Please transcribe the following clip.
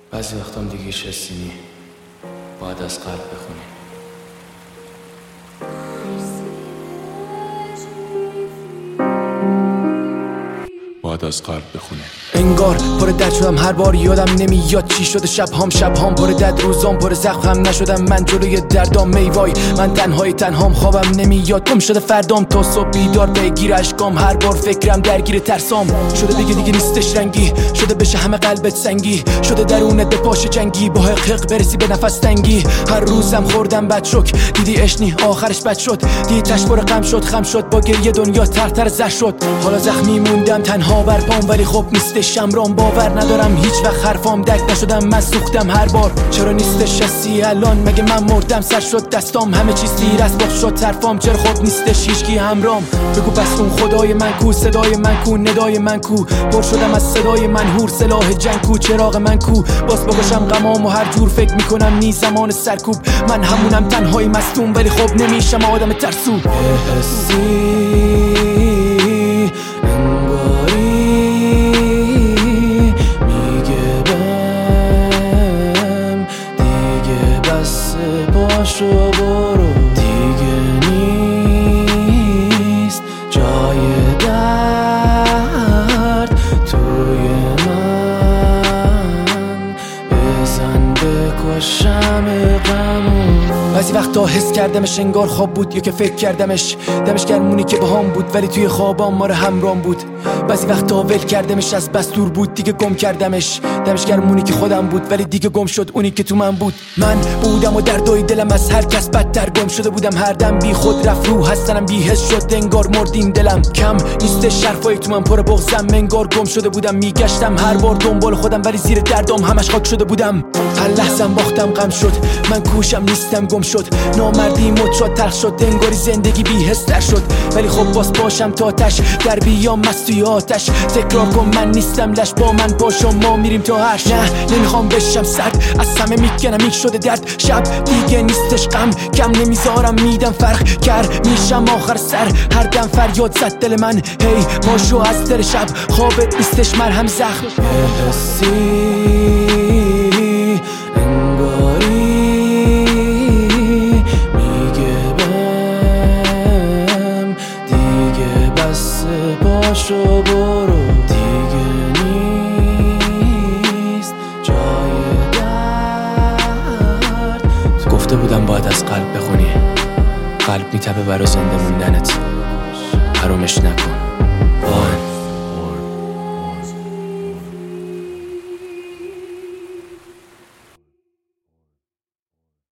بعضی وقتا دیگه حسینی باید از قلب بخونی. باید از قلب بخونه. انگار پر درد شدم هر بار یادم نمیاد چی شده. شبهام پر درد، روزام پر زخم نشدم من جلوی دردام. میوای من تنهام خوابم نمیاد، گم شده فردام تا صبح بیدار بگیر اشکام. هر بار فکرم درگیر ترسام شده بگه دیگه نیستش رنگی، شده بشه همه قلبت سنگی، شده درونت به پاش جنگی با حقیق برسی به نفس تنگی. هر روزم خوردم بد شک، دیدی اشنی آخرش بد شد، دیدی تش پر غم شد خم شد با گریه دنیا تر زر شد. حالا زخمی موندم تنها بر پام ولی خب نیستش شمرام. باور ندارم هیچ وقت حرفام درک نشدم، من سوختم هر بار. چرا نیستش هستی الان؟ مگه من مردم سر شد دستام، همه چیز دیر از باخت شد طرفام. چرا خب نیستش هیچکی همرام؟ بگو پس اون خدای من کو، صدای من کو، ندای من کو؟ پر شدم از صدای منهور، سلاح جنگ کو، چراغ من کو؟ باز بکشم غمام و هر جور فکر میکنم نی زمان سرکوب. من همونم تنهای مستون ولی خب نمیشم آدم ترسو. پاشو برو دیگه نیست جای درد توی من، بزن بکشم غمو. بعضی وقتا حس کردمش انگار خواب بود یا که فکر کردمش، دمش گرمونی که باهام بود ولی توی خوابام ما رو همرام بود. بعضی وقتا ول کردمش از بس دور بود دیگه گم کردمش، دمش گرمونی که خودم بود ولی دیگه گم شد اونی که تو من بود. من بودم و دردای دلم از هر کس بدتر، گم شده بودم هر دم بی خود رفت رو هستنم بی حس شد انگار مردیم دلم. کم نیست شرفای تو من پر بغضم، انگار گم شده بودم میگشتم هر بار دنبال خودم ولی زیر دردام همش خاک شده بودم. هر لحظم باختم غم شد، من کوشم نیستم گم شد، نامردی مد شد تلخ شد انگاری زندگی بی حس تر شد. ولی خب باز باشم تا تش در بیام مست توی آتش. تکرار کن من نیستم لش با من باشم ما میریم تا هرش. نه نمیخوام بشم سرد از همه میکنم این شده درد. شب دیگه نیستش غم کم نمیذارم میدم فرق کرد میشم آخر سر. هر دم فریاد زد دل من هی پاشو از دل شب، خوابت نیستش مرهم زخم. پاشو برو دیگه نیست جای درد. گفته بودم باید از قلب بخونی، قلب میتبه برا زنده موندنت، حرامش نکن.